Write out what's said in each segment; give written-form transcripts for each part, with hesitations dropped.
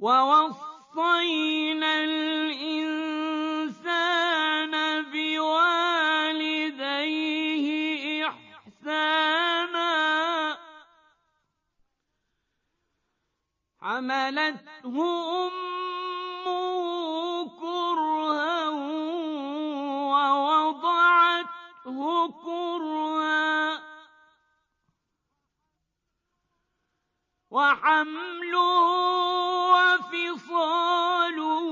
وَوَصَّيْنَا الْإِنسَانَ بِوَالِدَيْهِ إِحْسَانًا حَمَلَتْهُ أُمُّهُ كُرْهًا وَوَضَعَتْهُ كُرْهًا وَحَمْلُهُ وَفِصَالُهُ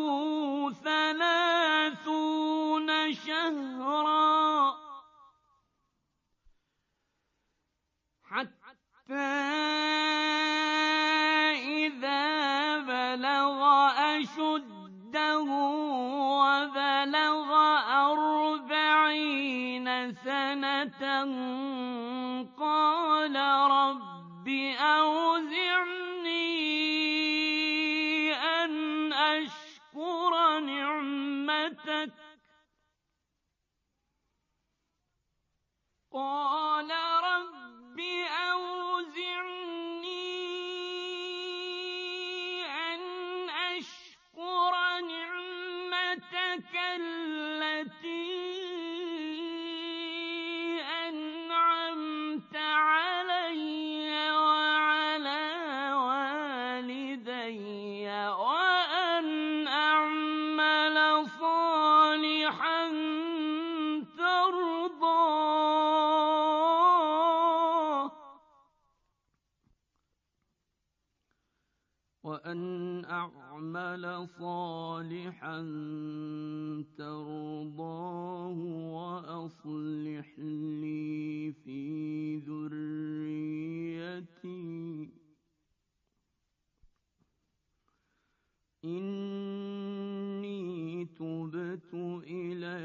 30 شَهْرًا حَتَّى إِذَا بَلَغَ أَشُدَّهُ وَبَلَغَ 40 سَنَةً قَالَ رَبِّ أَوْزِعْنِي أَنْ أَشْكُرَ نِعْمَتَكَ الَّتِي أَنْعَمْتَ عَلَيَّ وَعَلَى وَالِدَيَّ وَأَنْ أَعْمَلَ صَالِحًا تَرْضَاهُ وَأَصْلِحْ لِي فِي ذُرِّيَّتِي إِنِّي تُبْتُ إِلَيْكَ